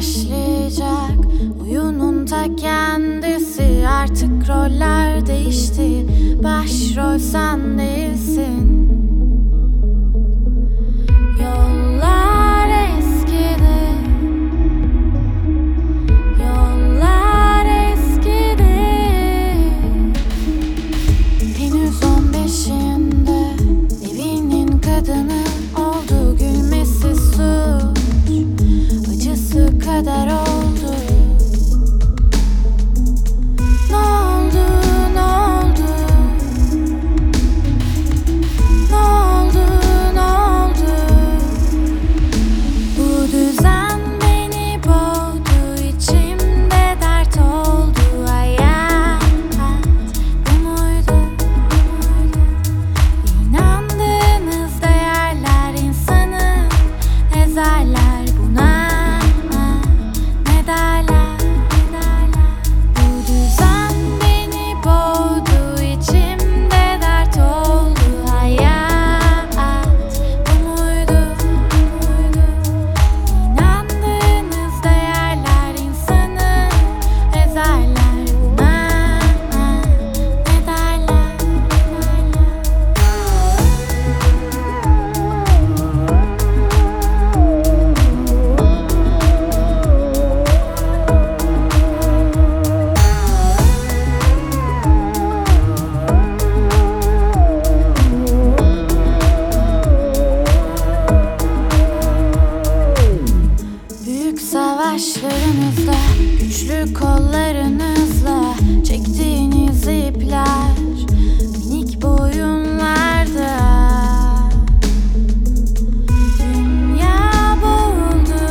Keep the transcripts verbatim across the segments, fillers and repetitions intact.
başlayacak. Oyunun ta kendisi, artık roller değişti. Başrol sen değilsin. Yollar eskidi, yollar eskidi. Henüz on beşinde evinin kadını oldu. Gülmesi suç, acısı kader oldu. Ne oldu, ne oldu? Ne oldu, ne oldu? Bu düzen beni boğdu, içimde dert oldu. Hayat bu muydu? İnandığınız değerler insanı ezerler. Buna ne derler? Bu düzen beni boğdu, içimde dert oldu. Hayat bu muydu? İnandığınız değerler insanı ezerler. Buna ne derler? Büyük savaşlarınızda, güçlü kollarınızla çektiğiniz ipler minik boyunlarda. Dünya boğuldu,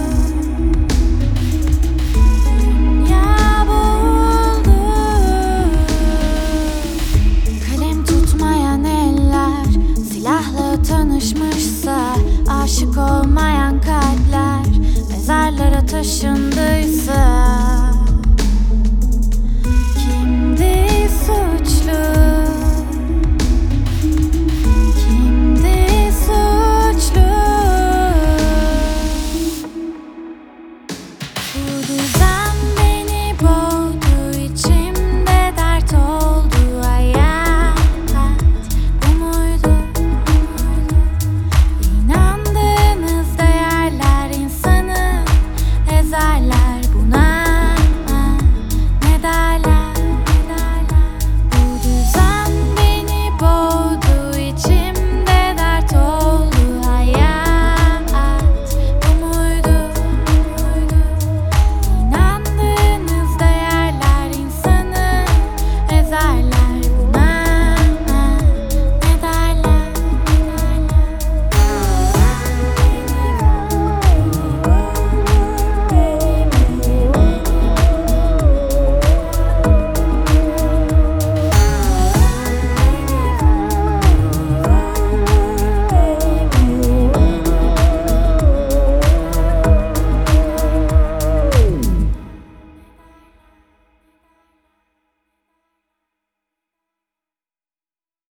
dünya boğuldu. Kalem tutmayan eller silahla tanışmışsa, aşık olmayan kalpler mezarlara taşındı.